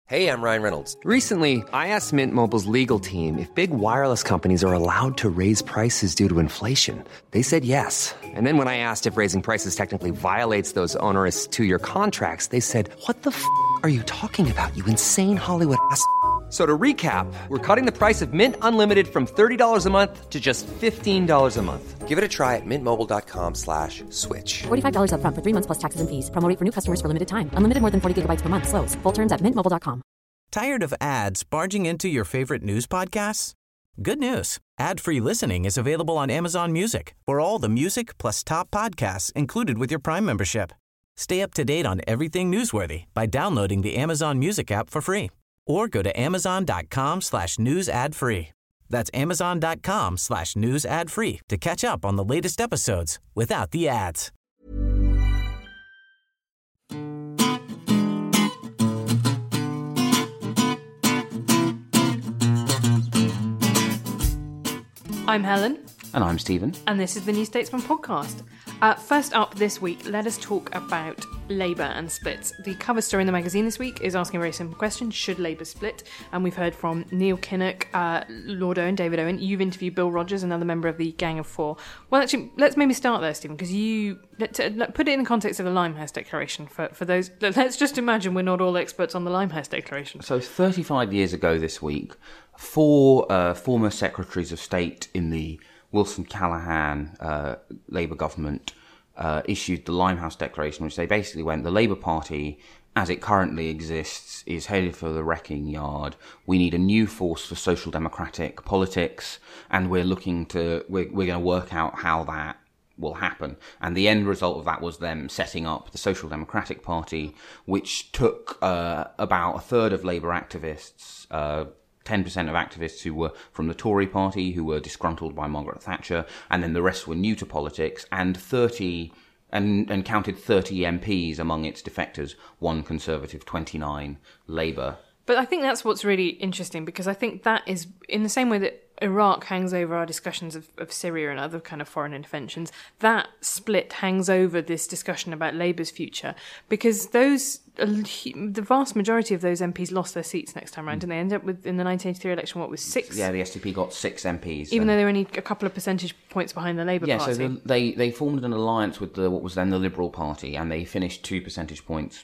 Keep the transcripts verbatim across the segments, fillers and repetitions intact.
Hey, I'm Ryan Reynolds. Recently, I asked Mint Mobile's legal team if big wireless companies are allowed to raise prices due to inflation. They said yes. And then when I asked if raising prices technically violates those onerous two-year contracts, they said, what the f*** are you talking about, you insane Hollywood ass f- So to recap, we're cutting the price of Mint Unlimited from thirty dollars a month to just fifteen dollars a month. Give it a try at mintmobile.com slash switch. forty-five dollars up front for three months plus taxes and fees. Promo rate for new customers for limited time. Unlimited more than forty gigabytes per month. Slows full terms at mint mobile dot com. Tired of ads barging into your favorite news podcasts? Good news. Ad-free listening is available on Amazon Music for all the music plus top podcasts included with your Prime membership. Stay up to date on everything newsworthy by downloading the Amazon Music app for free. Or go to amazon.com slash news ad free. That's amazon.com slash news ad free to catch up on the latest episodes without the ads. I'm Helen. And I'm Stephen. And this is the New Statesman podcast. Uh, first up this week, let us talk about Labour and splits. The cover story in the magazine this week is asking a very simple question: should Labour split? And we've heard from Neil Kinnock, uh, Lord Owen, David Owen. You've interviewed Bill Rogers, another member of the Gang of Four. Well, actually, let's maybe start there, Stephen, because you let, let, put it in the context of the Limehouse Declaration. For, for those, let's just imagine we're not all experts on the Limehouse Declaration. So thirty-five years ago this week, four uh, former secretaries of state in the Wilson-Callaghan uh, Labour government uh, issued the Limehouse Declaration, which they basically went, the Labour Party, as it currently exists, is headed for the wrecking yard. We need a new force for social democratic politics, and we're looking to, we're, we're going to work out how that will happen. And the end result of that was them setting up the Social Democratic Party, which took uh, about a third of Labour activists, uh, ten percent of activists who were from the Tory party, who were disgruntled by Margaret Thatcher, and then the rest were new to politics, and thirty and, and counted thirty M Ps among its defectors, one Conservative, twenty-nine Labour. But I think that's what's really interesting, because I think that is, in the same way that Iraq hangs over our discussions of, of Syria and other kind of foreign interventions, that split hangs over this discussion about Labour's future, because those the vast majority of those M Ps lost their seats next time round, and they ended up with, in the nineteen eighty-three election, what was six? Yeah, the S D P got six M Ps. Even though they were only a couple of percentage points behind the Labour yeah, Party. Yeah, so the, they, they formed an alliance with the, what was then the Liberal Party, and they finished two percentage points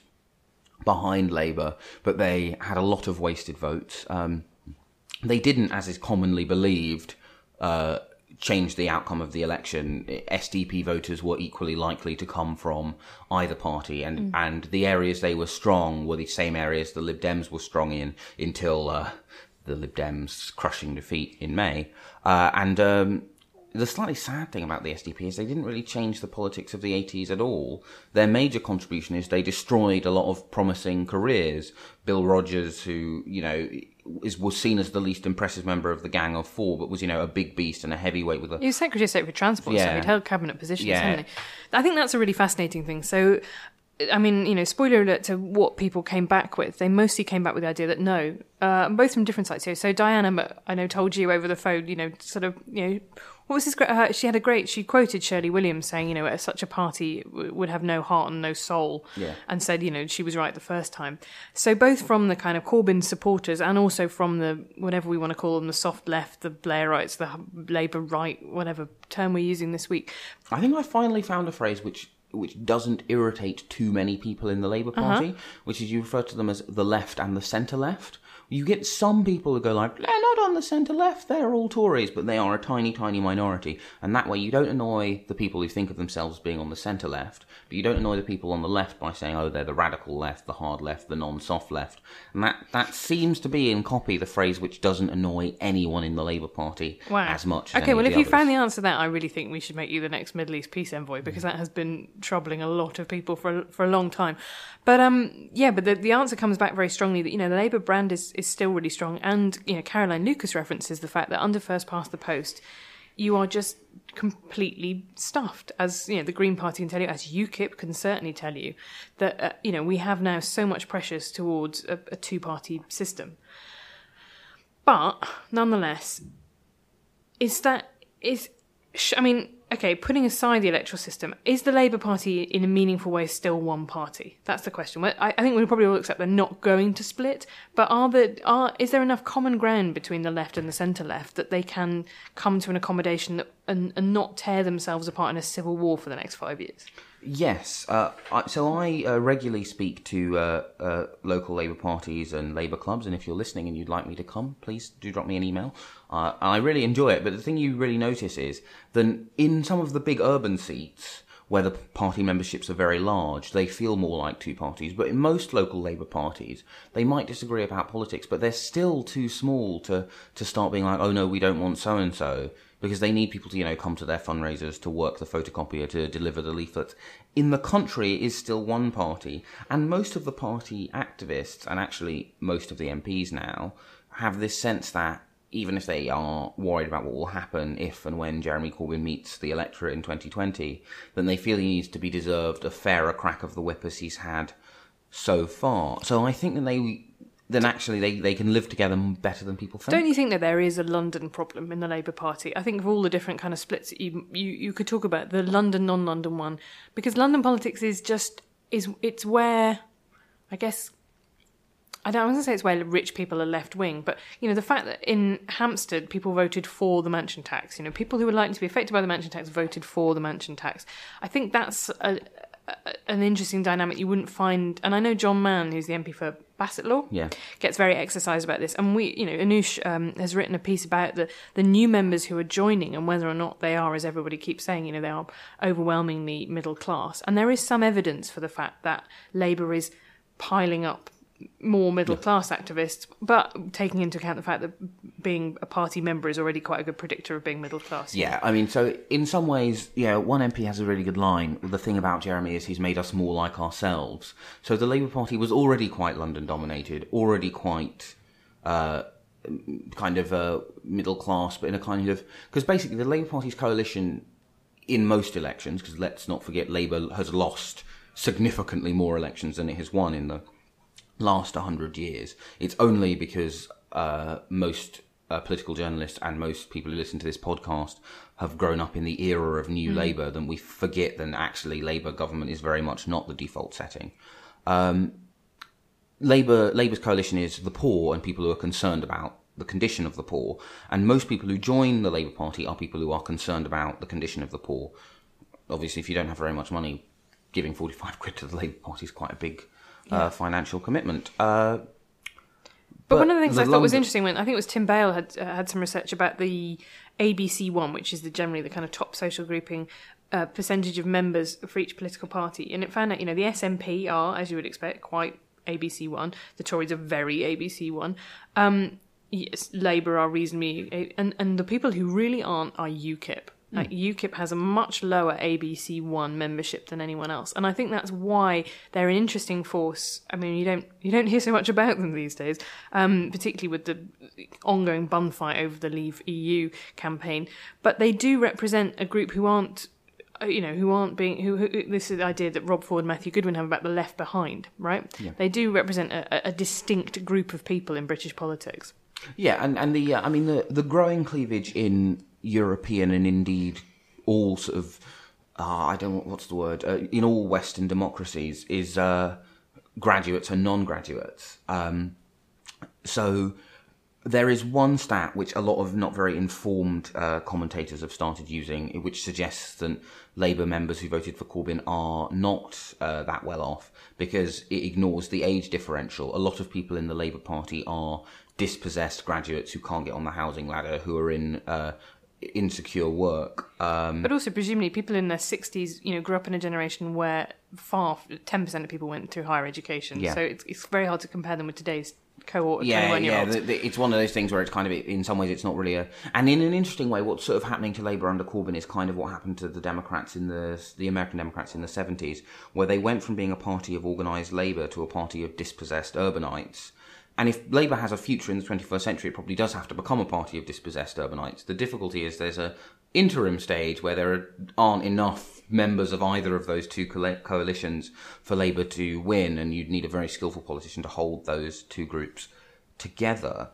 behind Labour, but they had a lot of wasted votes. Um, they didn't, as is commonly believed, uh, change the outcome of the election. S D P voters were equally likely to come from either party, and, mm. and the areas they were strong were the same areas the Lib Dems were strong in until uh, the Lib Dems' crushing defeat in May. Uh, and um, the slightly sad thing about the S D P is they didn't really change the politics of the eighties at all. Their major contribution is they destroyed a lot of promising careers. Bill Rogers, who, you know, is was seen as the least impressive member of the Gang of Four, but was, you know, a big beast and a heavyweight with a... He was Secretary of State for Transport, yeah. so he'd held cabinet positions, yeah. hadn't he? I think that's a really fascinating thing. So, I mean, you know, spoiler alert to what people came back with. They mostly came back with the idea that no, uh, both from different sides here. So Diana, I know, told you over the phone, you know, sort of, you know, what was this great? Uh, she had a great, she quoted Shirley Williams saying, you know, such a party w- would have no heart and no soul, yeah. and said, you know, she was right the first time. So both from the kind of Corbyn supporters and also from the, whatever we want to call them, the soft left, the Blairites, the Labour right, whatever term we're using this week. I think I finally found a phrase which which doesn't irritate too many people in the Labour Party, uh-huh. which is you refer to them as the left and the centre-left. You get some people who go like, they're not on the centre-left, they're all Tories, but they are a tiny, tiny minority. And that way you don't annoy the people who think of themselves as being on the centre-left, but you don't annoy the people on the left by saying, oh, they're the radical left, the hard left, the non-soft left. And that, that seems to be, in copy, the phrase which doesn't annoy anyone in the Labour Party wow. as much as Okay, any well, of if the you others. found the answer to that, I really think we should make you the next Middle East peace envoy, because that has been troubling a lot of people for a, for a long time. But, um, yeah, but the, the answer comes back very strongly that, you know, the Labour brand is, is still really strong. And, you know, Caroline Lucas references the fact that under first past the post, you are just completely stuffed. As, you know, the Green Party can tell you, as UKIP can certainly tell you, that, uh, you know, we have now so much pressures towards a, a two-party system. But, nonetheless, is that, is, I mean, okay, putting aside the electoral system, is the Labour Party in a meaningful way still one party? That's the question. Well, I, I think we probably all accept they're not going to split, but are the are is there enough common ground between the left and the centre left that they can come to an accommodation that, and, and not tear themselves apart in a civil war for the next five years? Yes. Uh, I, so I uh, regularly speak to uh, uh, local Labour parties and Labour clubs, and if you're listening and you'd like me to come, please do drop me an email. Uh, I really enjoy it, but the thing you really notice is that in some of the big urban seats where the party memberships are very large, they feel more like two parties. But in most local Labour parties, they might disagree about politics, but they're still too small to, to start being like, oh no, we don't want so-and-so, because they need people to, you know, come to their fundraisers, to work the photocopier, to deliver the leaflets. In the country, it is still one party, and most of the party activists, and actually most of the M Ps now, have this sense that even if they are worried about what will happen if and when Jeremy Corbyn meets the electorate in twenty twenty, then they feel he needs to be deserved a fairer crack of the whip as he's had so far. So I think that they... then actually they, they can live together better than people think. Don't you think that there is a London problem in the Labour Party? I think of all the different kind of splits that you you, you could talk about, the London, non-London one, because London politics is just, is it's where, I guess, I don't want to say it's where rich people are left-wing, but, you know, the fact that in Hampstead people voted for the mansion tax, you know, people who were likely to be affected by the mansion tax voted for the mansion tax. I think that's a, a, an interesting dynamic you wouldn't find, and I know John Mann, who's the M P for Bassetlaw, yeah. gets very exercised about this. And we, you know, Anoush um, has written a piece about the, the new members who are joining and whether or not they are, as everybody keeps saying, you know, they are overwhelmingly middle class. And there is some evidence for the fact that Labour is piling up more middle class yeah. activists, but taking into account the fact that being a party member is already quite a good predictor of being middle class. Yeah, I mean, so in some ways, yeah, one M P has a really good line. The thing about Jeremy is he's made us more like ourselves. So the Labour Party was already quite London dominated, already quite uh, kind of uh, middle class, but in a kind of... Because basically the Labour Party's coalition in most elections, because let's not forget Labour has lost significantly more elections than it has won in the last one hundred years. It's only because uh, most uh, political journalists and most people who listen to this podcast have grown up in the era of New mm. Labour that we forget that actually Labour government is very much not the default setting. Um, Labour Labour's coalition is the poor and people who are concerned about the condition of the poor, and most people who join the Labour Party are people who are concerned about the condition of the poor. Obviously, if you don't have very much money, giving forty-five quid to the Labour Party is quite a big Uh, financial commitment. Uh, but, but one of the things the I thought was London... interesting, when I think it was Tim Bale had uh, had some research about the A B C one, which is the generally the kind of top social grouping uh, percentage of members for each political party, and it found out, you know, the S N P are, as you would expect, quite A B C one. The Tories are very A B C one. Um, yes, Labour are reasonably, and and the people who really aren't are UKIP. Like UKIP has a much lower A B C one membership than anyone else, and I think that's why they're an interesting force. I mean, you don't you don't hear so much about them these days, um, particularly with the ongoing bun fight over the Leave E U campaign. But they do represent a group who aren't, you know, who aren't being who, who this is the idea that Rob Ford and Matthew Goodwin have about the left behind, right? Yeah. They do represent a, a distinct group of people in British politics. Yeah, and and the uh, I mean the the growing cleavage in European and indeed all sort of, uh, I don't know what's the word, uh, in all Western democracies is uh, graduates and non-graduates. Um, so there is one stat which a lot of not very informed uh, commentators have started using, which suggests that Labour members who voted for Corbyn are not uh, that well off because it ignores the age differential. A lot of people in the Labour Party are dispossessed graduates who can't get on the housing ladder, who are in uh, insecure work. Um, but also, presumably, people in their sixties, you know, grew up in a generation where far ten percent of people went through higher education. Yeah. So it's it's very hard to compare them with today's cohort of yeah, twenty-one-year-olds. Yeah, the, the, it's one of those things where it's kind of, in some ways, it's not really a... And in an interesting way, what's sort of happening to Labour under Corbyn is kind of what happened to the Democrats in the the American Democrats in the seventies, where they went from being a party of organised labour to a party of dispossessed urbanites. And if Labour has a future in the twenty-first century, it probably does have to become a party of dispossessed urbanites. The difficulty is there's a interim stage where there aren't enough members of either of those two co- coalitions for Labour to win, and you'd need a very skillful politician to hold those two groups together.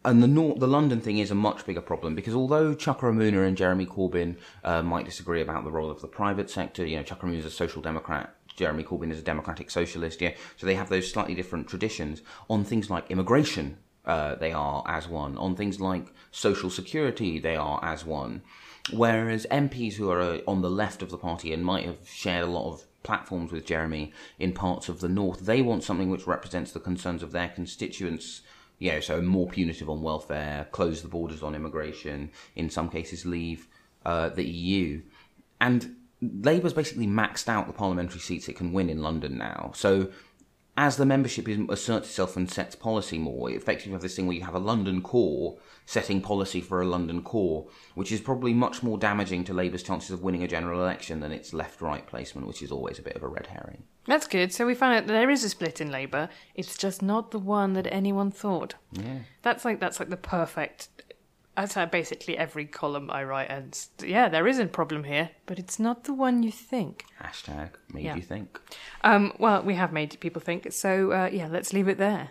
And the Nor- the London thing is a much bigger problem because although Chuka-Umunna and Jeremy Corbyn uh, might disagree about the role of the private sector, you know, Chuka-Umunna is a social democrat, Jeremy Corbyn is a democratic socialist, yeah, so they have those slightly different traditions. On things like immigration, uh, they are as one. On things like social security, they are as one. Whereas M Ps who are uh, on the left of the party and might have shared a lot of platforms with Jeremy in parts of the north, they want something which represents the concerns of their constituents. Yeah, so more punitive on welfare, close the borders on immigration, in some cases leave uh, the E U. And Labour's basically maxed out the parliamentary seats it can win in London now. So as the membership asserts itself and sets policy more, you effectively have this thing where you have a London core setting policy for a London core, which is probably much more damaging to Labour's chances of winning a general election than its left-right placement, which is always a bit of a red herring. That's good. So we found out that there is a split in Labour. It's just not the one that anyone thought. Yeah. That's like that's like the perfect... That's how basically every column I write ends. Yeah, there is a problem here, but it's not the one you think. Hashtag made Yeah. you think. Um, well, we have made people think, so uh, yeah, let's leave it there.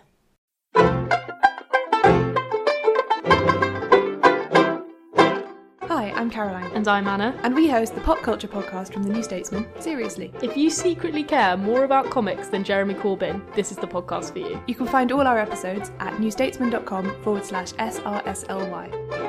Hi, I'm Caroline. And I'm Anna. And we host the pop culture podcast from The New Statesman, Seriously. If you secretly care more about comics than Jeremy Corbyn, this is the podcast for you. You can find all our episodes at newstatesman.com forward slash SRSLY.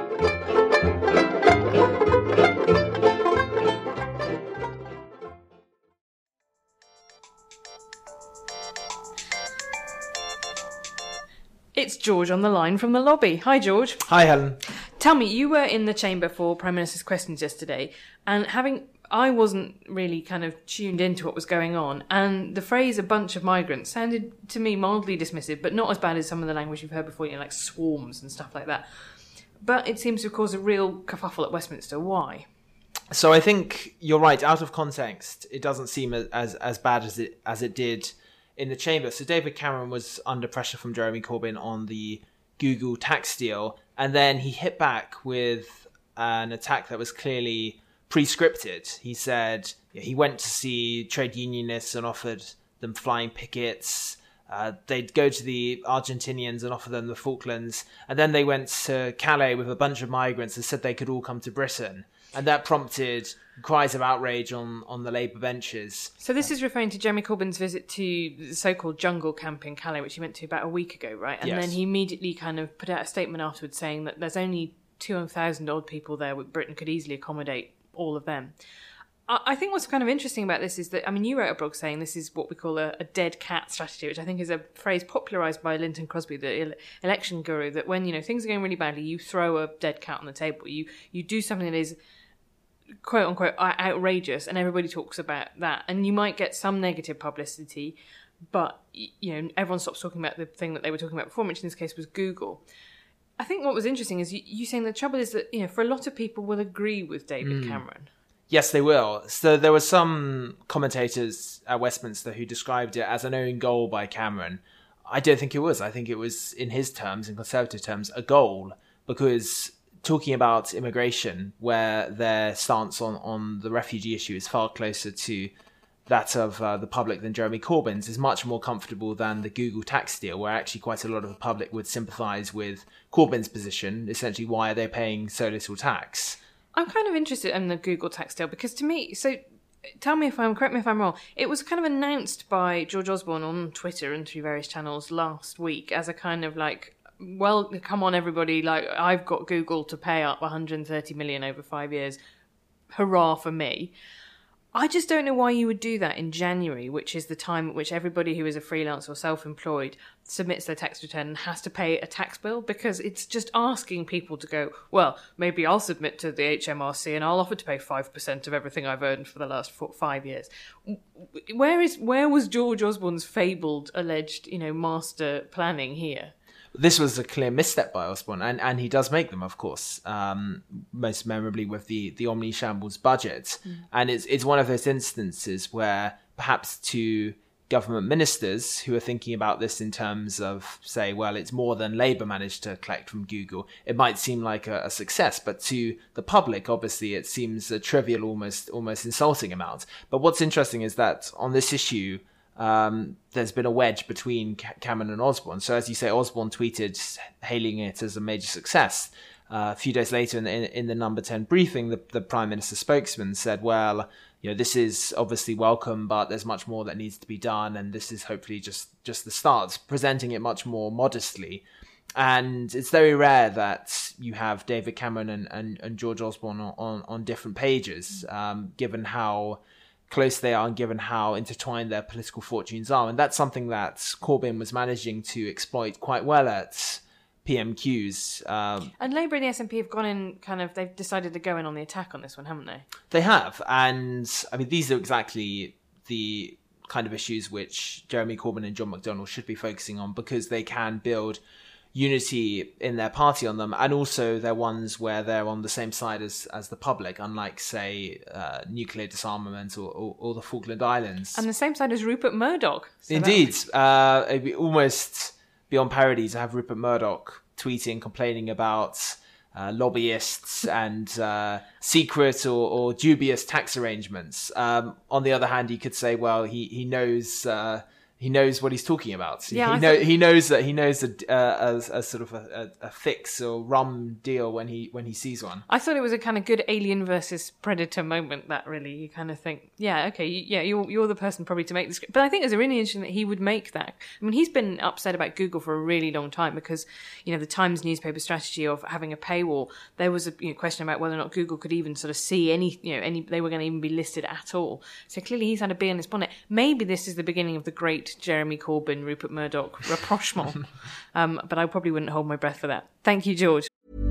It's George on the line from the lobby. Hi, George. Hi, Helen. Tell me, you were in the chamber for Prime Minister's questions yesterday, and having I wasn't really kind of tuned into what was going on, and the phrase "a bunch of migrants" sounded to me mildly dismissive, but not as bad as some of the language you've heard before, you know, like swarms and stuff like that. But it seems to have caused a real kerfuffle at Westminster. Why? So I think you're right. Out of context, it doesn't seem as as, as bad as it as it did in the chamber. So David Cameron was under pressure from Jeremy Corbyn on the Google tax deal, and then he hit back with an attack that was clearly pre-scripted. He said he went to see trade unionists and offered them flying pickets. Uh, they'd go to the Argentinians and offer them the Falklands, and then they went to Calais with a bunch of migrants and said they could all come to Britain. And that prompted cries of outrage on, on the Labour benches. So this is referring to Jeremy Corbyn's visit to the so-called jungle camp in Calais, which he went to about a week ago, right? And yes. then he immediately kind of put out a statement afterwards saying that there's only two thousand odd people there, Britain could easily accommodate all of them. I, I think what's kind of interesting about this is that, I mean, you wrote a blog saying this is what we call a, a dead cat strategy, which I think is a phrase popularised by Lynton Crosby, the ele- election guru, that when, you know, things are going really badly, you throw a dead cat on the table. You, you do something that is quote unquote outrageous, and everybody talks about that, and you might get some negative publicity, but you know everyone stops talking about the thing that they were talking about before, which in this case was Google. I think what was interesting is you, you saying the trouble is that, you know, for a lot of people will agree with David mm. Cameron. Yes, they will. So there were some commentators at Westminster who described it as an own goal by Cameron. I don't think it was. I think it was, in his terms, in Conservative terms, a goal, because talking about immigration, where their stance on, on the refugee issue is far closer to that of uh, the public than Jeremy Corbyn's, is much more comfortable than the Google tax deal, where actually quite a lot of the public would sympathise with Corbyn's position. Essentially, why are they paying so little tax? I'm kind of interested in the Google tax deal, because to me, so tell me if I'm, correct me if I'm wrong, it was kind of announced by George Osborne on Twitter and through various channels last week as a kind of like, well, come on, everybody, like, I've got Google to pay up one hundred thirty million over five years. Hurrah for me. I just don't know why you would do that in January, which is the time at which everybody who is a freelance or self-employed submits their tax return and has to pay a tax bill, because it's just asking people to go, well, maybe I'll submit to the H M R C and I'll offer to pay five percent of everything I've earned for the last four, five years. Where is where was George Osborne's fabled, alleged, you know, master planning here? This was a clear misstep by Osborne, and, and he does make them, of course, um, most memorably with the, the Omni Shambles budget. Mm. And it's it's one of those instances where perhaps to government ministers who are thinking about this in terms of, say, well, it's more than Labour managed to collect from Google, it might seem like a, a success. But to the public, obviously, it seems a trivial, almost almost insulting amount. But what's interesting is that on this issue, um, there's been a wedge between Cameron and Osborne. So as you say, Osborne tweeted hailing it as a major success. Uh, a few days later, in the, in, in the number ten briefing, the, the Prime Minister's spokesman said, well, you know, this is obviously welcome, but there's much more that needs to be done, and this is hopefully just, just the start, presenting it much more modestly. And it's very rare that you have David Cameron and, and, and George Osborne on, on, on different pages, um, given how close they are and given how intertwined their political fortunes are. And that's something that Corbyn was managing to exploit quite well at P M Qs. Um, and Labour and the S N P have gone in kind of, they've decided to go in on the attack on this one, haven't they? They have. And I mean, these are exactly the kind of issues which Jeremy Corbyn and John McDonnell should be focusing on, because they can build unity in their party on them, and also they're ones where they're on the same side as, as the public, unlike, say, uh, nuclear disarmament or, or, or the Falkland Islands. And the same side as Rupert Murdoch. So Indeed. Uh, it'd be almost beyond parody to have Rupert Murdoch tweeting, complaining about uh, lobbyists and uh, secret or, or dubious tax arrangements. Um, on the other hand, you could say, well, he, he knows... Uh, He knows what he's talking about. Yeah, he, know, thought... he knows that he knows a, uh, a, a sort of a, a fix or rum deal when he when he sees one. I thought it was a kind of good Alien versus Predator moment. That really, you kind of think, yeah, okay, yeah, you're you're the person probably to make this. But I think it's really interesting that he would make that. I mean, he's been upset about Google for a really long time because, you know, the Times newspaper strategy of having a paywall. There was a you know, question about whether or not Google could even sort of see any, you know, any they were going to even be listed at all. So clearly, he's had a bee on his bonnet. Maybe this is the beginning of the great Jeremy Corbyn, Rupert Murdoch rapprochement. um, but I probably wouldn't hold my breath for that. Thank you, George.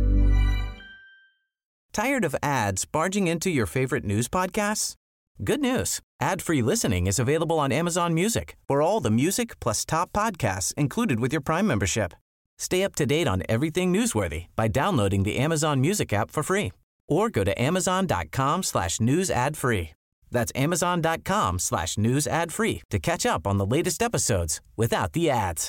Tired of ads barging into your favorite news podcasts? Good news. Ad-free listening is available on Amazon Music for all the music plus top podcasts included with your Prime membership. Stay up to date on everything newsworthy by downloading the Amazon Music app for free or go to amazon.com slash news ad free. That's amazon.com slash news ad free to catch up on the latest episodes without the ads.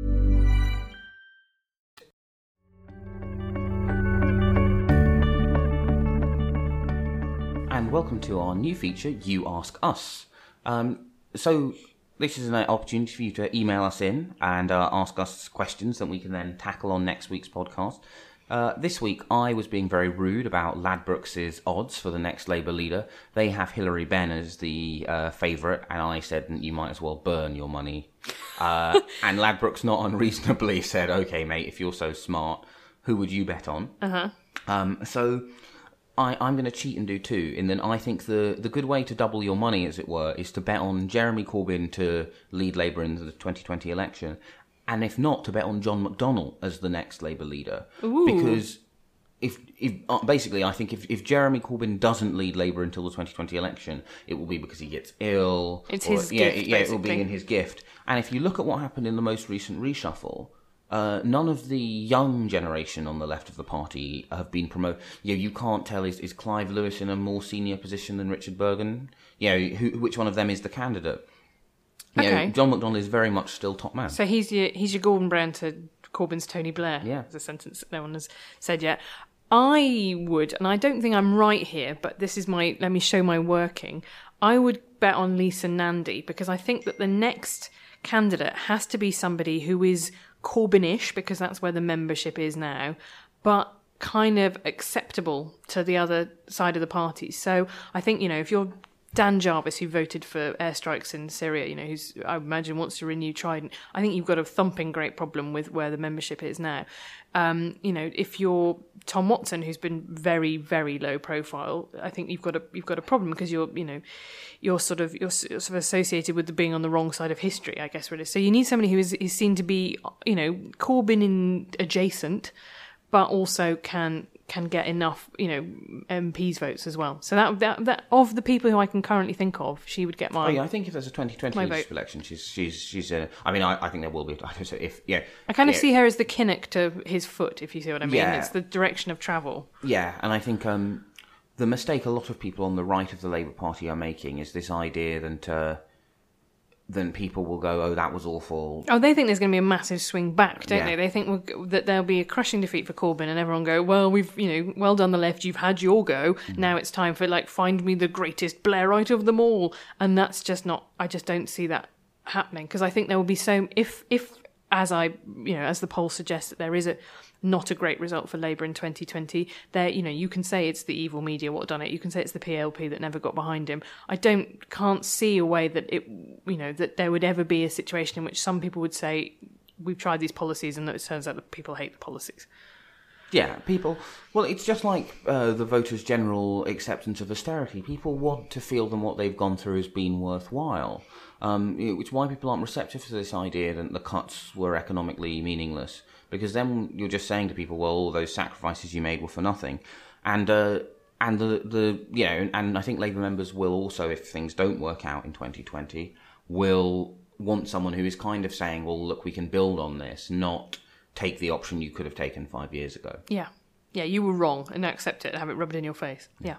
And welcome to our new feature, You Ask Us. Um, so this is an opportunity for you to email us in and uh, ask us questions that we can then tackle on next week's podcast. Uh, this week, I was being very rude about Ladbrokes' odds for the next Labour leader. They have Hilary Benn as the uh, favourite, and I said, you might as well burn your money. Uh, and Ladbrokes, not unreasonably, said, okay, mate, if you're so smart, who would you bet on? Uh-huh. Um, so I, I'm going to cheat and do two, and then I think the, the good way to double your money, as it were, is to bet on Jeremy Corbyn to lead Labour in the twenty twenty election. And if not, to bet on John McDonnell as the next Labour leader. Ooh. Because if, if uh, basically, I think if, if Jeremy Corbyn doesn't lead Labour until the twenty twenty election, it will be because he gets ill. It's or, his yeah, gift, Yeah, basically. it will be in his gift. And if you look at what happened in the most recent reshuffle, uh, none of the young generation on the left of the party have been promoted. You know, you can't tell, is, is Clive Lewis in a more senior position than Richard Bergen? You know, who, which one of them is the candidate? You Okay. know, John McDonnell is very much still top man. So he's your he's your Gordon Brown to Corbyn's Tony Blair. Yeah. It's a sentence that no one has said yet. I would, and I don't think I'm right here, but this is my, let me show my working. I would bet on Lisa Nandy because I think that the next candidate has to be somebody who is Corbynish, because that's where the membership is now, but kind of acceptable to the other side of the party. So I think, you know, if you're Dan Jarvis, who voted for airstrikes in Syria, you know, who's, I imagine, wants to renew Trident, I think you've got a thumping great problem with where the membership is now. Um, you know, if you're Tom Watson, who's been very, very low profile, I think you've got a you've got a problem because you're, you know, you're sort of you're sort of associated with the being on the wrong side of history, I guess, really. So you need somebody who is, is seen to be, you know, Corbyn in adjacent, but also can can get enough, you know, M Ps votes as well. So that that that of the people who I can currently think of, she would get my. Oh yeah, I think if there's a twenty twenty vote. election, she's she's she's. Uh, I mean, I, I think there will be. I don't know if yeah. I kind of yeah, see her as the Kinnock to his foot, if you see what I mean. Yeah. It's the direction of travel. Yeah, and I think um, the mistake a lot of people on the right of the Labour Party are making is this idea that uh, then people will go, oh, that was awful. Oh, they think there's going to be a massive swing back, don't Yeah. they? They think we'll, that there'll be a crushing defeat for Corbyn, and everyone go, well, we've, you know, well done the left, you've had your go. Mm. Now it's time for, like, find me the greatest Blairite of them all. And that's just not, I just don't see that happening, because I think there will be so if if as I you know as the poll suggests that there is a not a great result for Labour in twenty twenty. There, you know, you can say it's the evil media what done it. You can say it's the P L P that never got behind him. I don't can't see a way that it you know that there would ever be a situation in which some people would say we've tried these policies and it turns out that people hate the policies. Yeah, people... Well, it's just like uh, the voters' general acceptance of austerity. People want to feel that what they've gone through has been worthwhile. Um, which is why people aren't receptive to this idea that the cuts were economically meaningless. Because then you're just saying to people, well, all those sacrifices you made were for nothing. And... Uh, And the, the you know, and I think Labour members will also, if things don't work out in twenty twenty, will want someone who is kind of saying, well, look, we can build on this, not take the option you could have taken five years ago. Yeah. Yeah, you were wrong, and accept it and have it rubbed in your face. Yeah.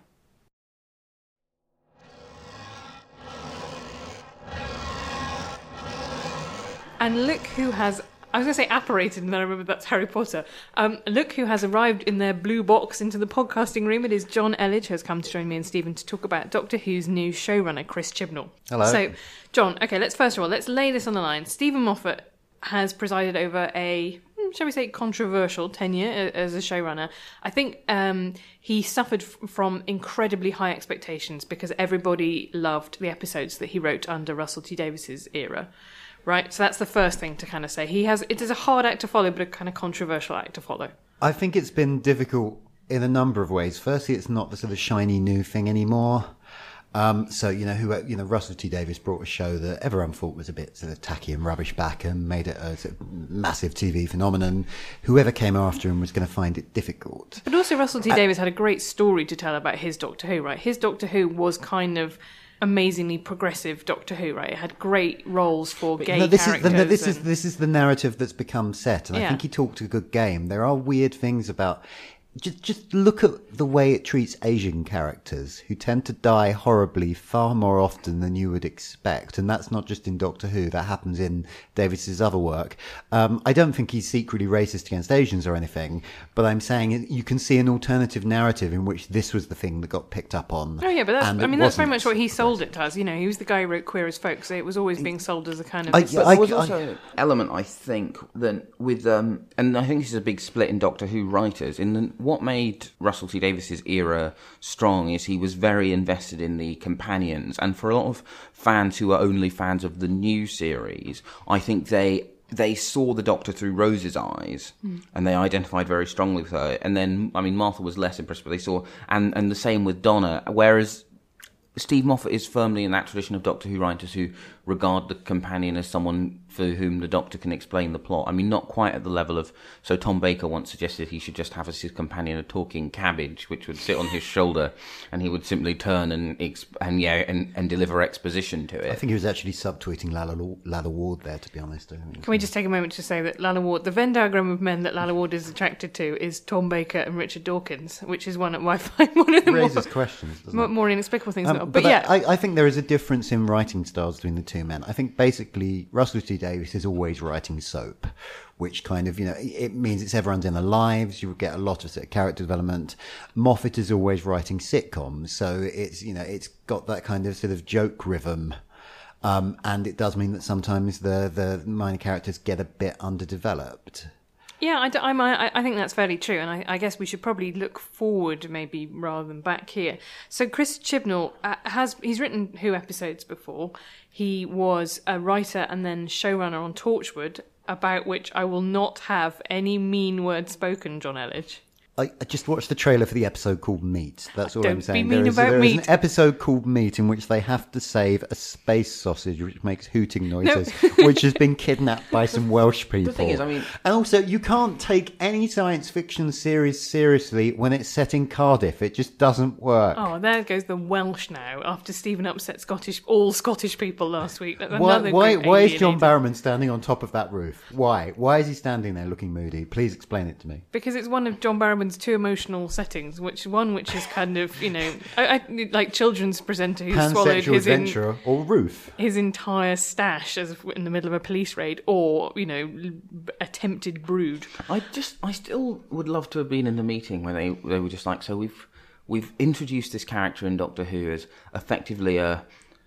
And look who has... I was going to say apparated, and then I remembered that's Harry Potter. Um, look who has arrived in their blue box into the podcasting room. It is John Elledge, who has come to join me and Stephen to talk about Doctor Who's new showrunner, Chris Chibnall. Hello. So, John, okay, let's first of all, let's lay this on the line. Stephen Moffat has presided over a, shall we say, controversial tenure as a showrunner. I think um, he suffered f- from incredibly high expectations because everybody loved the episodes that he wrote under Russell T Davies's era. Right, so that's the first thing to kind of say. He has it is a hard act to follow, but a kind of controversial act to follow. I think it's been difficult in a number of ways. Firstly, it's not the sort of shiny new thing anymore. Um, so you know, who you know, Russell T Davies brought a show that everyone thought was a bit sort of tacky and rubbish back, and made it a sort of massive T V phenomenon. Whoever came after him was going to find it difficult. But also, Russell T Davies had a great story to tell about his Doctor Who. Right, his Doctor Who was kind of amazingly progressive Doctor Who, right? It had great roles for gay no, this characters. Is the, no, this and... is this is the narrative that's become set, and yeah. I think he talked a good game. There are weird things about. Just, just look at the way it treats Asian characters who tend to die horribly far more often than you would expect. And that's not just in Doctor Who, that happens in Davies's other work. Um, I don't think he's secretly racist against Asians or anything, but I'm saying you can see an alternative narrative in which this was the thing that got picked up on. Oh yeah, but that's, I mean, that's very much what he sold it as. You know, he was the guy who wrote Queer as Folk, so it was always being sold as a kind of... I, but there was also I, an element, I think, that with, um, and I think this is a big split in Doctor Who writers, in the, what made Russell T Davies's era strong is he was very invested in the companions, and for a lot of fans who are only fans of the new series, I think they they saw the Doctor through Rose's eyes, mm. and they identified very strongly with her. And then, I mean, Martha was less impressed, but they saw, and and the same with Donna. Whereas Steve Moffat is firmly in that tradition of Doctor Who writers who regard the companion as someone for whom the Doctor can explain the plot. I mean, not quite at the level of... So Tom Baker once suggested he should just have as his companion a talking cabbage, which would sit on his shoulder, and he would simply turn and exp- and yeah and, and deliver exposition to it. I think he was actually subtweeting Lalla, Lalla Ward there, to be honest. I mean, Can we just take a moment to say that Lalla Ward, the Venn diagram of men that Lalla Ward is attracted to is Tom Baker and Richard Dawkins, which is one of I find one of the raises more, questions, doesn't more, it? more inexplicable things. Um, but, but yeah, I, I think there is a difference in writing styles between the two men. I think basically Russell T Davies is always writing soap, which kind of, you know, it means it's everyone's inner lives. You get a lot of sort of character development. Moffat is always writing sitcoms, so it's, you know, it's got that kind of sort of joke rhythm. Um, and it does mean that sometimes the, the minor characters get a bit underdeveloped. Yeah, I, I'm, I, I think that's fairly true, and I, I guess we should probably look forward maybe rather than back here. So Chris Chibnall uh, has he's written Who episodes before. He was a writer and then showrunner on Torchwood, about which I will not have any mean word spoken, John Elledge. I, I just watched the trailer for the episode called Meat. That's all Don't I'm saying. Be mean there is, about there is meat. an episode called Meat in which they have to save a space sausage which makes hooting noises, no. which has been kidnapped by some Welsh people. The thing is, I mean... And also, you can't take any science fiction series seriously when it's set in Cardiff. It just doesn't work. Oh, there goes the Welsh now, after Stephen upset Scottish all Scottish people last week. That's why another why, great why is John alienator. Barrowman standing on top of that roof? Why? Why is he standing there looking moody? Please explain it to me. Because it's one of John Barrowman's two emotional settings, which one which is kind of, you know, I, I, like children's presenter who swallowed Pansexual his in, adventurer or roof. his entire stash as if in the middle of a police raid, or, you know, attempted brood. I just, I still would love to have been in the meeting where they they were just like, so we've we've introduced this character in Doctor Who as effectively a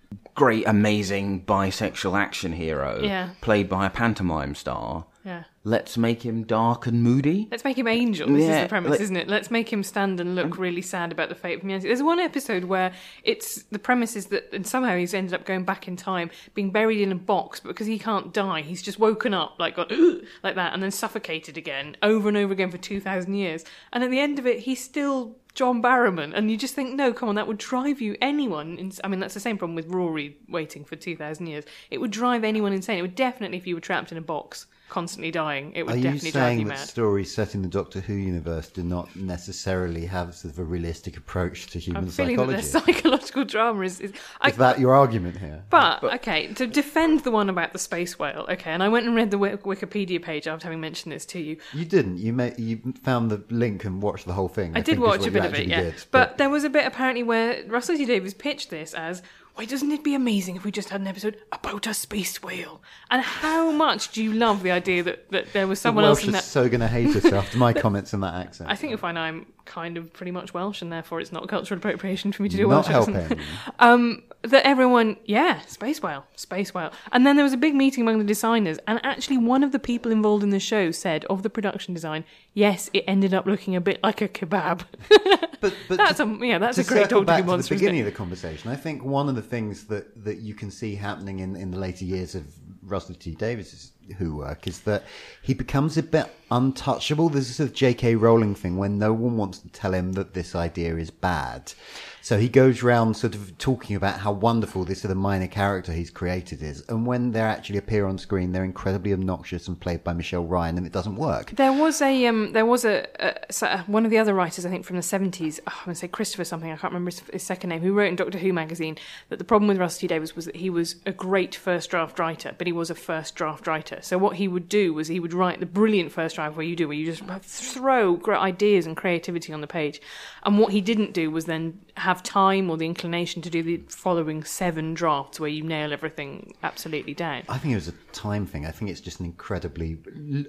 great, amazing bisexual action hero yeah. played by a pantomime star. Yeah. Let's make him dark and moody. Let's make him angel. This yeah, is the premise, like, isn't it? Let's make him stand and look really sad about the fate of humanity. There's one episode where it's the premise is that, and somehow he's ended up going back in time, being buried in a box, but because he can't die, he's just woken up like gone, like that, and then suffocated again over and over again for two thousand years. And at the end of it, he's still John Barrowman, and you just think, no, come on, that would drive you anyone. In, I mean, that's the same problem with Rory waiting for two thousand years. It would drive anyone insane. It would definitely, if you were trapped in a box, constantly dying, it would Are definitely you drive saying you that mad. stories set in the Doctor Who universe do not necessarily have sort of a realistic approach to human I'm feeling psychology? that their psychological drama is... Is, I, is that your argument here? But, but, okay, to defend the one about the space whale, okay, and I went and read the Wikipedia page after having mentioned this to you. You didn't. You may, you found the link and watched the whole thing. I, I did watch a bit of it, yeah. Did, but, but there was a bit apparently where Russell T Davies pitched this as, why doesn't it be amazing if we just had an episode about a space whale? And how much do you love the idea that, that there was someone the else Welsh in that... is so going to hate us after my comments in that accent. I think you'll find I'm kind of pretty much Welsh, and therefore it's not cultural appropriation for me to do a Not Welsh accent. helping. um, that everyone, yeah, space whale, space whale. And then there was a big meeting among the designers, and actually one of the people involved in the show said, of the production design, yes, it ended up looking a bit like a kebab. But, but that's to, a yeah, that's to a great circle talk back to be to monster. the beginning of the conversation, I think one of the things that, that you can see happening in, in the later years of Russell T Davies' Who work is that he becomes a bit untouchable. There's a sort of J K Rowling thing when no one wants to tell him that this idea is bad. So he goes around sort of talking about how wonderful this sort of minor character he's created is. And when they actually appear on screen, they're incredibly obnoxious and played by Michelle Ryan, and it doesn't work. There was a, um, there was a, a, one of the other writers, I think, from the seventies, oh, I'm going to say Christopher something, I can't remember his, his second name, who wrote in Doctor Who magazine that the problem with Russell T Davies was that he was a great first draft writer, but he was a first draft writer. So what he would do was he would write the brilliant first draft where you do, where you just throw great ideas and creativity on the page. And what he didn't do was then have time or the inclination to do the following seven drafts where you nail everything absolutely down. I think it was a time thing. I think it's just an incredibly...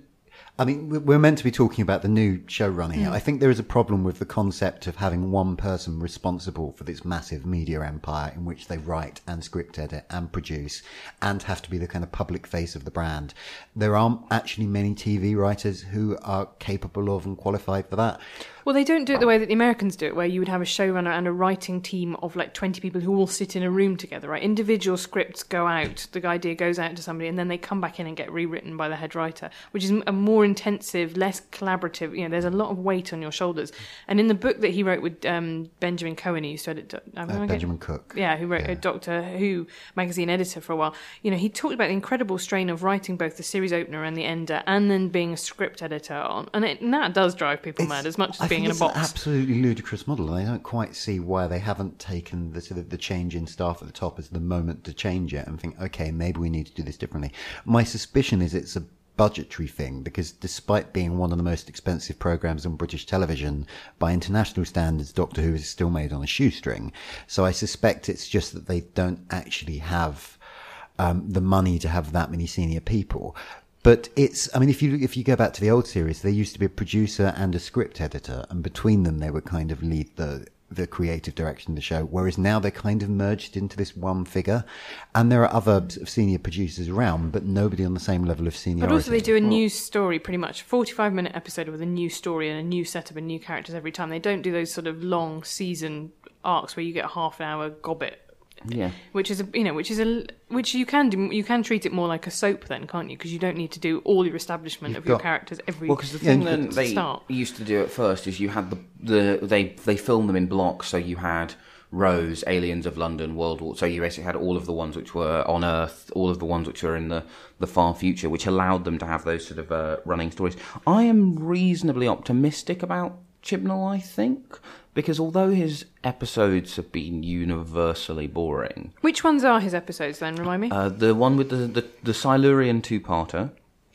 I mean, we're meant to be talking about the new showrunner here. Mm. I think there is a problem with the concept of having one person responsible for this massive media empire in which they write and script edit and produce and have to be the kind of public face of the brand. There aren't actually many T V writers who are capable of and qualified for that. Well, they don't do it the way that the Americans do it, where you would have a showrunner and a writing team of like twenty people who all sit in a room together, right? Individual scripts go out, the idea goes out to somebody, and then they come back in and get rewritten by the head writer, which is a more intensive, less collaborative, you know, there's a lot of weight on your shoulders. And in the book that he wrote with um, Benjamin Cohen, he used to edit... Uh, Benjamin Cook. Yeah, who wrote yeah. a Doctor Who magazine editor for a while. You know, he talked about the incredible strain of writing both the series opener and the ender, and then being a script editor on, and, it, and that does drive people it's, mad, as much as I being in a it's box. An absolutely ludicrous model. I don't quite see why they haven't taken the sort of the change in staff at the top as the moment to change it and think, okay, maybe we need to do this differently. My suspicion is it's a budgetary thing, because despite being one of the most expensive programs on British television, by international standards, Doctor Who is still made on a shoestring. So I suspect it's just that they don't actually have um, the money to have that many senior people. But it's, I mean, if you if you go back to the old series, there used to be a producer and a script editor, and between them they would kind of lead the the creative direction of the show, whereas now they're kind of merged into this one figure. And there are other sort of senior producers around, but nobody on the same level of seniority. But also they do a new story, pretty much, forty-five minute episode with a new story and a new setup and new characters every time. They don't do those sort of long season arcs where you get a half an hour gobbet. Yeah, which is a you know which is a which you can do you can treat it more like a soap then, can't you? Because you don't need to do all your establishment You've of your got, characters every. Well, because the thing yeah, that they start. used to do at first is you had the the they they filmed them in blocks, so you had Rose, Aliens of London, World War. So you basically had all of the ones which were on Earth, all of the ones which were in the the far future, which allowed them to have those sort of uh, running stories. I am reasonably optimistic about Chibnall, I think. Because although his episodes have been universally boring... Which ones are his episodes then, remind me? Uh, the one with the, the, the Silurian two-parter,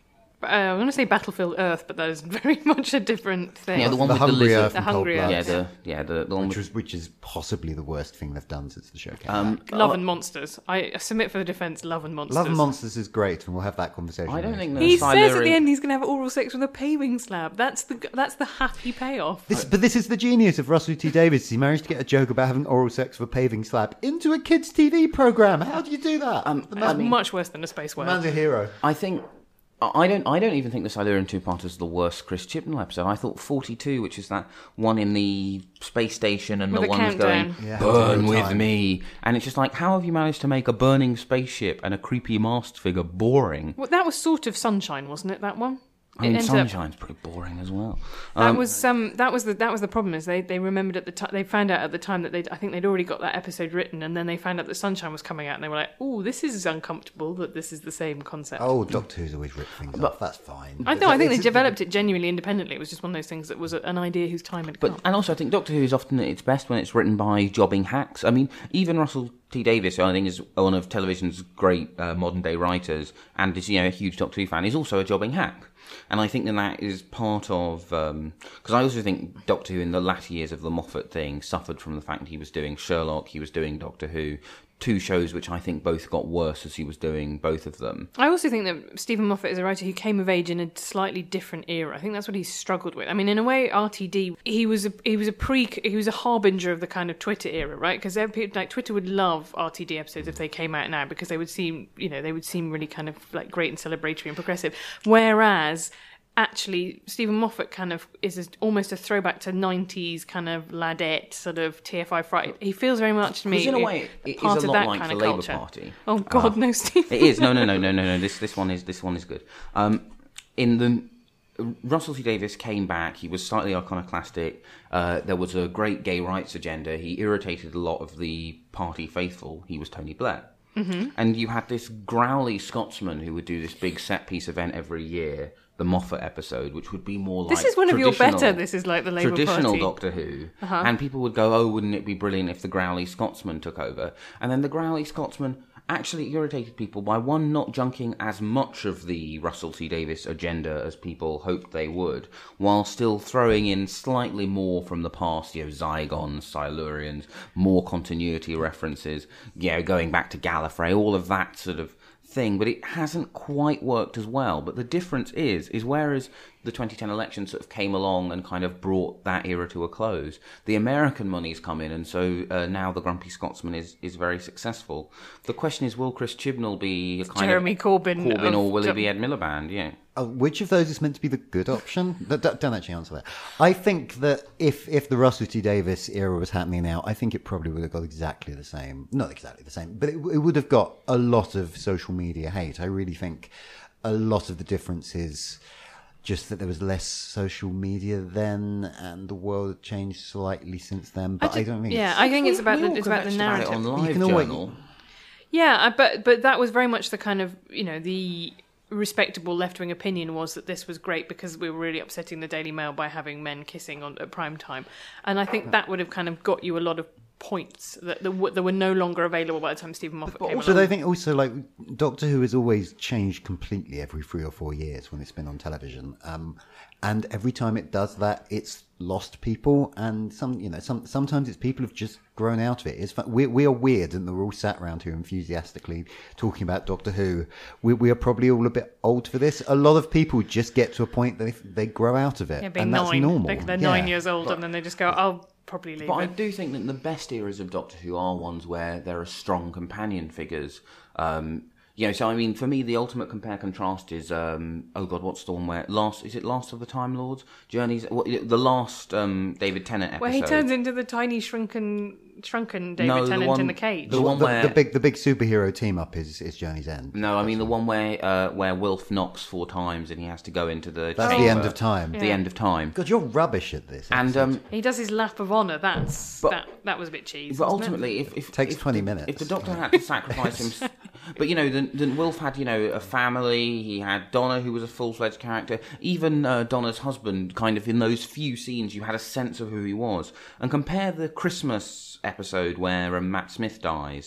Uh, I'm going to say Battlefield Earth, but that is very much a different thing. Yeah, the one the with Hungry the lizard. Earth The and Hungry Cold Earth. Blood, Yeah, the yeah the, the one which, with, was, which is possibly the worst thing they've done since the show came um, back. Love oh, and Monsters. I submit for the defence, Love and Monsters. Love and Monsters is great, and we'll have that conversation. I don't later. think He the says at Silurian- the end he's going to have oral sex with a paving slab. That's the that's the happy payoff. This, but this is the genius of Russell T Davies. He managed to get a joke about having oral sex with a paving slab into a kids' T V programme. How do you do that? Um, the That's man, much worse than a space the whale. man's a hero. I think I don't. I don't even think the Silurian two-parter is the worst Chris Chibnall episode. I thought forty-two, which is that one in the space station, and With the a one's countdown. going Yeah, "Burn all the with time." me," and it's just like, how have you managed to make a burning spaceship and a creepy masked figure boring? Well, that was sort of Sunshine, wasn't it? That one. I mean, It ended up- Sunshine's pretty boring as well. That Um, was um that was the that was the problem is they, they remembered at the time they found out at the time that they I think they'd already got that episode written, and then they found out that Sunshine was coming out, and they were like, oh, this is uncomfortable that this is the same concept. Oh, Doctor Who's always ripped things off. That's fine. I know. I think they It's- developed it genuinely independently. It was just one of those things that was an idea whose time had But come. and also, I think Doctor Who is often at its best when it's written by jobbing hacks. I mean, even Russell T Davies, who I think is one of television's great uh, modern day writers, and is you know a huge Doctor Who fan, is also a jobbing hack. And I think that that is part of because I also think Doctor Who in the latter years of the Moffat thing suffered from the fact that he was doing Sherlock, he was doing Doctor Who. Two shows which I think both got worse as he was doing both of them. I also think that Stephen Moffat is a writer who came of age in a slightly different era. I think that's what he's struggled with. I mean, in a way, R T D he was a he was a pre he was a harbinger of the kind of Twitter era, right? Because like Twitter would love R T D episodes if they came out now because they would seem you know they would seem really kind of like great and celebratory and progressive. Whereas actually, Stephen Moffat kind of is a, almost a throwback to nineties kind of ladette sort of T F I Friday. He feels very much to me Because in a way, it part is a of lot that like kind the of Labour culture. Party. Oh God, Uh, no, Stephen. It is no, no, no, no, no, no. This this one is this one is good. Um, in the Russell T Davies came back. He was slightly iconoclastic. Uh, there was a great gay rights agenda. He irritated a lot of the party faithful. He was Tony Blair. Mm-hmm. And you had this growly Scotsman who would do this big set piece event every year, the Moffat episode, which would be more like This is one of your traditional- better. This is like the Labour traditional Party. Doctor Who, Uh-huh. and people would go, "Oh, wouldn't it be brilliant if the growly Scotsman took over?" And then the growly Scotsman actually irritated people by one, not junking as much of the Russell T Davies agenda as people hoped they would, while still throwing in slightly more from the past, you know, Zygons, Silurians, more continuity references, you know, going back to Gallifrey, all of that sort of thing, but it hasn't quite worked as well. But the difference is, is whereas the twenty ten election sort of came along and kind of brought that era to a close, the American money's come in, and so uh, now the Grumpy Scotsman is, is very successful. The question is, will Chris Chibnall be a kind Jeremy of Corbyn Corbyn of- or will he be Ed Miliband? Yeah. Uh, which of those is meant to be the good option? D- d- don't actually answer that. I think that if if the Russell T Davies era was happening now, I think it probably would have got exactly the same. Not exactly the same, but it, it would have got a lot of social media hate. I really think a lot of the difference is just that there was less social media then, and the world had changed slightly since then. But I, just- don't think. yeah, it's, I think it's We- about we the all it's could about the actually about it narrative. on You Live can always- Journal. Yeah, I- but but that was very much the kind of you know the respectable left-wing opinion was that this was great because we were really upsetting the Daily Mail by having men kissing on at prime time, and I think that would have kind of got you a lot of points that, that, w- that were no longer available by the time Stephen Moffat came So along. I think also like Doctor Who has always changed completely every three or four years when it's been on television, um, and every time it does that, it's lost people, and some you know some sometimes it's people have just grown out of it. It's fun. We we are weird, and we're all sat around here enthusiastically talking about Doctor Who. We we are probably all a bit old for this. A lot of people just get to a point that if they grow out of it, yeah, being and that's nine, normal. Like they're Yeah. nine years old, and then they just go, "I'll probably leave But I it." do think that the best eras of Doctor Who are ones where there are strong companion figures. Um, you know, so I mean, for me, the ultimate compare contrast is um, oh god, what's the one where last is it Last of the Time Lords? Journeys, what, the last um, David Tennant episode. Where he turns into the tiny shrunken, shrunken David No, the Tennant one- in the cage. the one the, where- the big the big superhero team up is is Journey's End. No, I mean the one where uh, where Wilf knocks four times and he has to go into the That's chamber. the end of time. The end of time. God, you're rubbish at this. And um, He does his lap of honour. That's But- that. That was a bit cheesy. But wasn't it? ultimately, if, if Takes if twenty the, minutes. if the Doctor had to sacrifice him, but you know, then, then Wilf had you know a family. He had Donna, who was a full fledged character. Even uh, Donna's husband, kind of in those few scenes, you had a sense of who he was. And compare the Christmas episode where um, Matt Smith dies.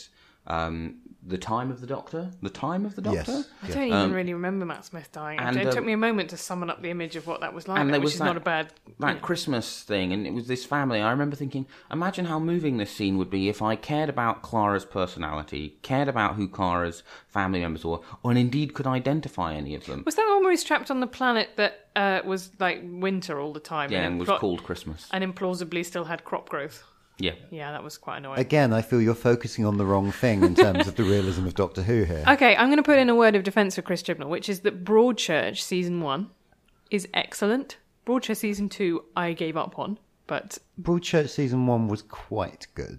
Um, The Time of the Doctor? The Time of the Doctor? Yes. I don't even um, really remember Matt Smith dying. And, it um, took me a moment to summon up the image of what that was like, and there which was is that, not a bad... That you know. Christmas thing, and it was this family. I remember thinking, imagine how moving this scene would be if I cared about Clara's personality, cared about who Clara's family members were, or indeed could identify any of them. Was that the one where he's trapped on the planet that uh, was like winter all the time? Yeah, and, and was impl- called Christmas. And implausibly still had crop growth. Yeah. Yeah, that was quite annoying. Again, I feel you're focusing on the wrong thing in terms of the realism of Doctor Who here. Okay, I'm going to put in a word of defence for Chris Chibnall, which is that Broadchurch Season one is excellent. Broadchurch Season two I gave up on, but... Broadchurch Season one was quite good.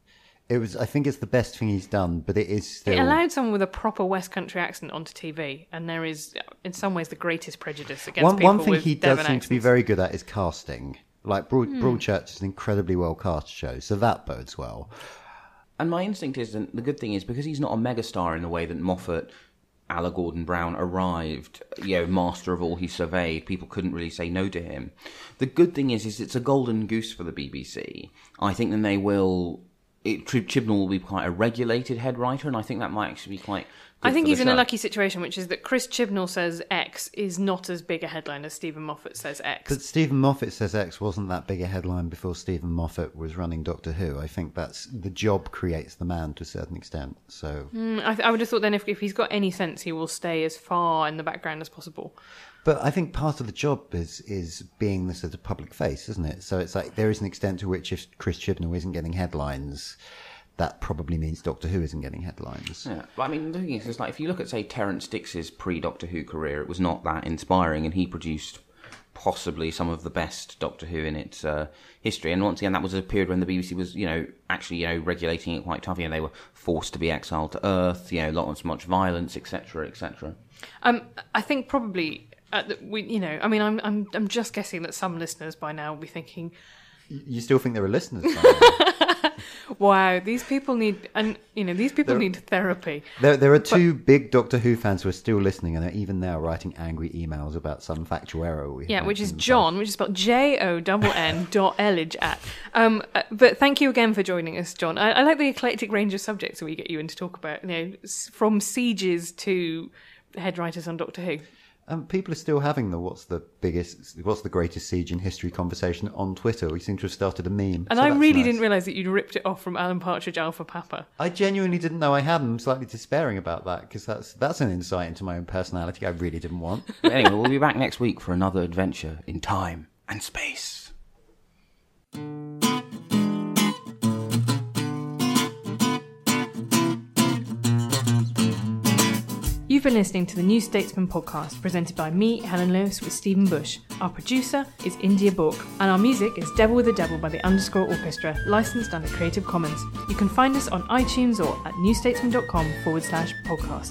It was. I think it's the best thing he's done, but it is still... It allowed someone with a proper West Country accent onto T V, and there is, in some ways, the greatest prejudice against one, people One thing with he Devon does seem accents. to be very good at is casting. Like, Broad, Hmm. Broadchurch is an incredibly well-cast show, so that bodes well. And my instinct is, and the good thing is, because he's not a megastar in the way that Moffat, Ala Gordon Brown arrived, you know, master of all he surveyed, people couldn't really say no to him. The good thing is, is it's a golden goose for the B B C. I think then they will... It, Chibnall will be quite a regulated head writer, and I think that might actually be quite good I think for he's the in a show. lucky situation, which is that Chris Chibnall says X is not as big a headline as Stephen Moffat says X. But Stephen Moffat says X wasn't that big a headline before Stephen Moffat was running Doctor Who. I think that's... The job creates the man to a certain extent, so... Mm, I, th- I would have thought then if, if he's got any sense, he will stay as far in the background as possible. But I think part of the job is is being the sort of public face, isn't it? So it's like there is an extent to which if Chris Chibnall isn't getting headlines, that probably means Doctor Who isn't getting headlines. Yeah, but I mean, the thing is, it's like if you look at, say, Terrance Dicks's pre-Doctor Who career, it was not that inspiring, and he produced possibly some of the best Doctor Who in its uh, history. And once again, that was a period when the B B C was, you know, actually, you know, regulating it quite tough. You know, they were forced to be exiled to Earth. You know, lots of much violence, et cetera, et cetera. Um, I think probably. Uh, we, you know, I mean, I'm, I'm, I'm just guessing that some listeners by now will be thinking, you still think there are listeners? wow, these people need, and you know, these people there, need therapy. There, there are two but, big Doctor Who fans who are still listening, and are even now writing angry emails about some factual error. We yeah, which is John, which is spelled J O N N dot Elledge at. Um, uh, but thank you again for joining us, John. I, I like the eclectic range of subjects that we get you in to talk about. You know, from sieges to head writers on Doctor Who. Um, people are still having the what's the biggest, what's the greatest siege in history conversation on Twitter. We seem to have started a meme. And so I really nice. didn't realise that you'd ripped it off from Alan Partridge Alpha Papa. I genuinely didn't know I had. I'm slightly despairing about that because that's that's an insight into my own personality I really didn't want. But anyway, we'll be back next week for another adventure in time and space. You've been listening to the New Statesman podcast presented by me, Helen Lewis, with Stephen Bush. Our producer is India Book, and our music is Devil with the Devil by the Underscore Orchestra, licensed under Creative Commons. You can find us on iTunes or at newstatesman.com forward slash podcast.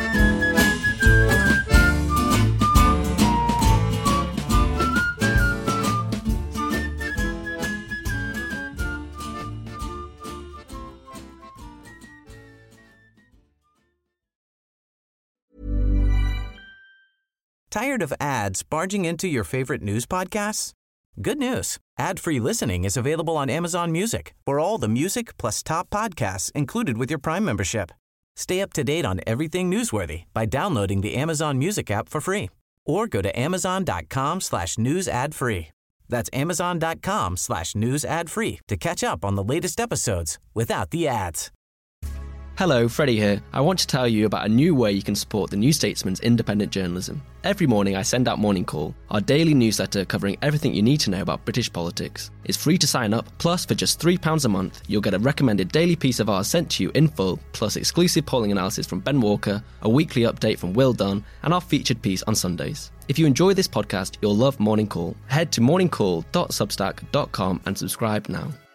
Tired of ads barging into your favorite news podcasts? Good news. Ad-free listening is available on Amazon Music for all the music plus top podcasts included with your Prime membership. Stay up to date on everything newsworthy by downloading the Amazon Music app for free or go to amazon.com slash news ad free. That's amazon.com slash news ad free to catch up on the latest episodes without the ads. Hello, Freddie here. I want to tell you about a new way you can support the New Statesman's independent journalism. Every morning I send out Morning Call, our daily newsletter covering everything you need to know about British politics. It's free to sign up, plus for just three pounds a month, you'll get a recommended daily piece of ours sent to you in full, plus exclusive polling analysis from Ben Walker, a weekly update from Will Dunn, and our featured piece on Sundays. If you enjoy this podcast, you'll love Morning Call. Head to morning call dot substack dot com and subscribe now.